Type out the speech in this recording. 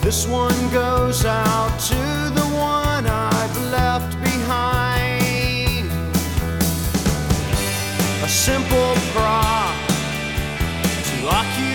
This one goes out to the one I've left behind. A simple prop to occupy